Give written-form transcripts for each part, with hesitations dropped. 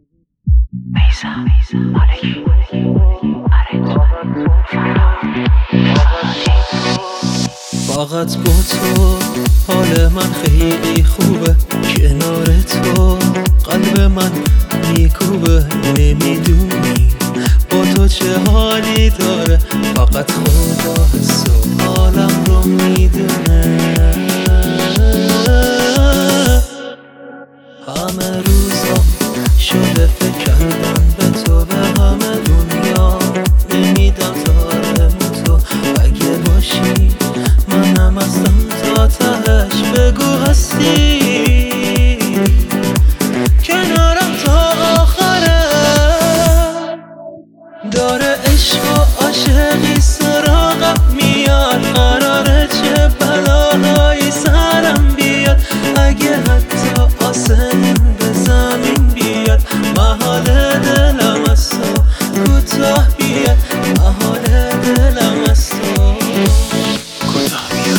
فقط با تو حال من خیلی خوبه، کنار تو قلب من میکوبه. نمیدونی با تو چه حالی داره، فقط خدا حس و حالم رو میدونه. همه روزا شده فکر کردن به تو، به همه دنیا نمیدم دارم تو. اگه باشی منم هستم تا تهش، بگو هستی کنارم تا آخره. داره عشق و عاشقی سراغم میاد، قراره چه بلاهایی سرم بیاد. اگه حتی آسمون به زمین بیاد، محال دلم از تو کوتاه بیاد، محال دلم از تو کوتاه بیاد.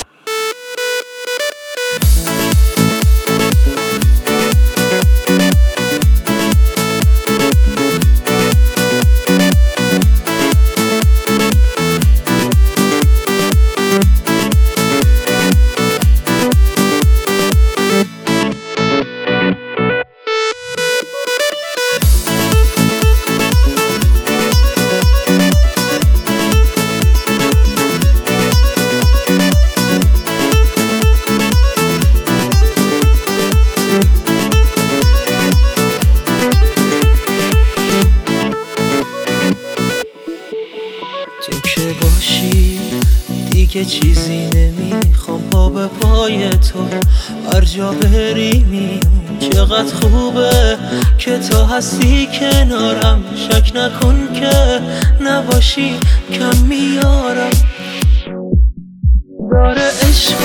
تو که باشی دیگه چیزی نمیخوام، پا به پای تو هر جا بری میام. چقدر خوبه که تو هستی کنارم، شک نکن که نباشی کم میارم. داره عشق